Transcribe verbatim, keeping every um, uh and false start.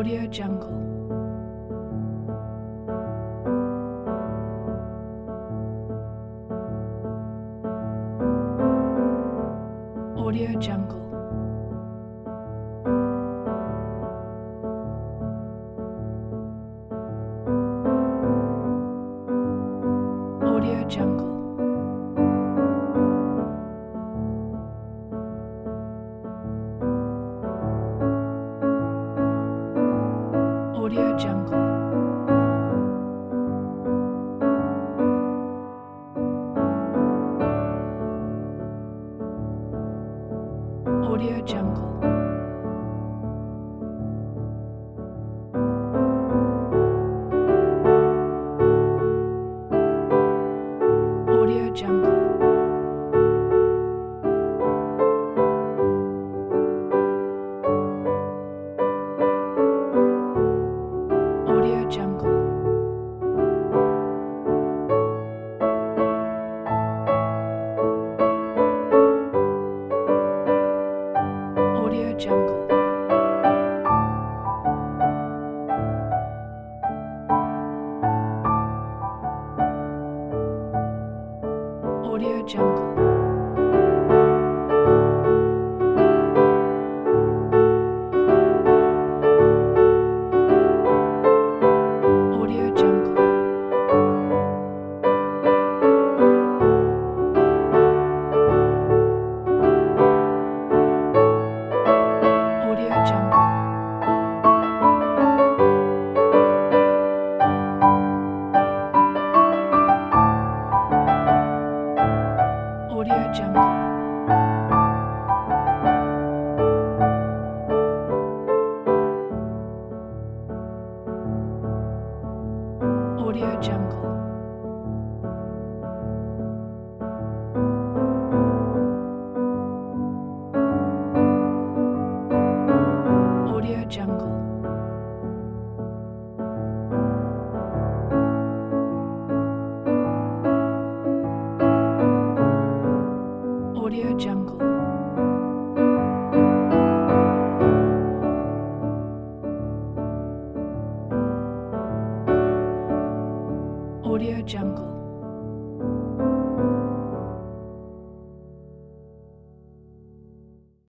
Audio Jungle. Audio Jungle. Audio Jungle. Audio Jungle. Audio Jungle. Audio Jungle. Audio Jungle. Audio Jungle. Audio Jungle. Audio Jungle. Audio Jungle. Audio Jungle. Audio Jungle. Audio Jungle. Audio Jungle. Audio Jungle.